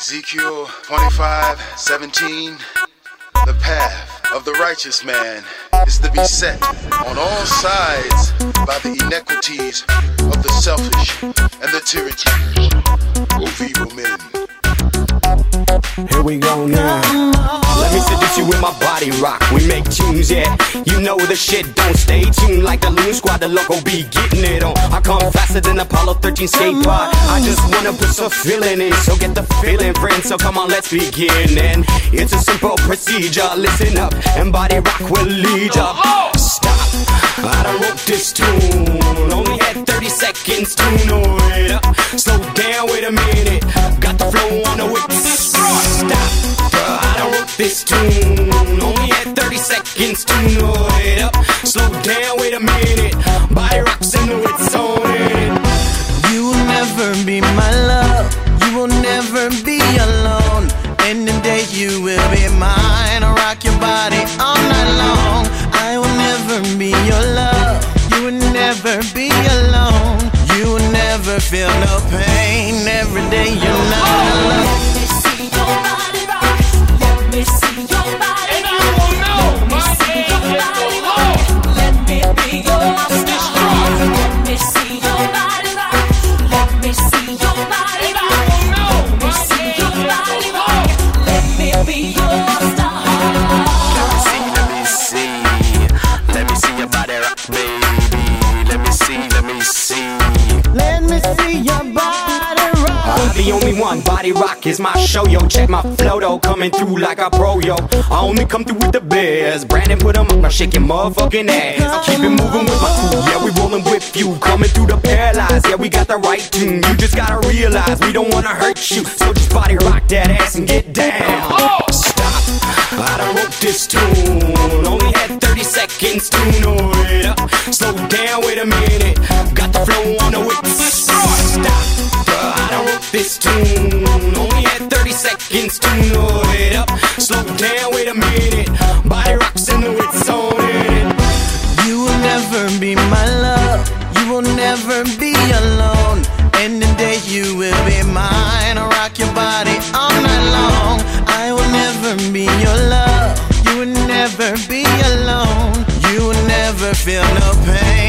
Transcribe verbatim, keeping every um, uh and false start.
Ezekiel twenty-five seventeen. The path of the righteous man is to be set on all sides by the inequities of the selfish and the tyranny of evil men. Here we go now. Let me seduce you with my body rock. We make tunes, yeah. You know the shit don't stay tuned like the Loon Squad. The loco be getting it on. I come faster than Apollo thirteen skate pod. I just wanna put some feeling in, so get the feeling, friend. So come on, let's begin. And it's a simple procedure. Listen up, and body rock will lead ya. Stop. I done wrote this tune. Only had thirty seconds to know it. Slow down, wait a minute. Got the flow on the whip. Stop. I done wrote this tune. Only had thirty seconds to know it up. Slow down, wait a minute. Body rocks and the wits on it. You will never be my love. You will never be alone. In the day you will be mine. I'll rock your body all night long. I will never be your love. You will never be alone. You will never feel no pain. Every day you're not alone. Let me see your body rock. Let me see your body rock. Let me see your body rock. Let me be your star. Let me see your body rock. Let me see your body rock. Let me see your body rock. Let me be your star. Let me see, let me see. Let me see your body rock, baby. Let me see, let me see. Let me see your body rock. I'm the only one, body rock is my show, yo. Check my flow, though, coming through like a pro, yo. I only come through with the bears. Brandon put them up, now shaking motherfucking ass. I keep it moving with my crew, yeah, we rolling with you. Coming through the paralyzed, yeah, we got the right tune. You just gotta realize we don't wanna hurt you. So just body rock that ass and get down. Stop, I done wrote this tune. Only had thirty seconds to know it up. Slow down, wait a minute. Got the flow on the whip. Stop, I done wrote this tune. Only had thirty seconds to know it up. Slow down, wait a minute. Body rocks and the wits on it. You will never be my love. You will never be alone. In the day you will be mine. I'll rock your body all night long. I will never be your love. You will never be alone. You will never feel no pain.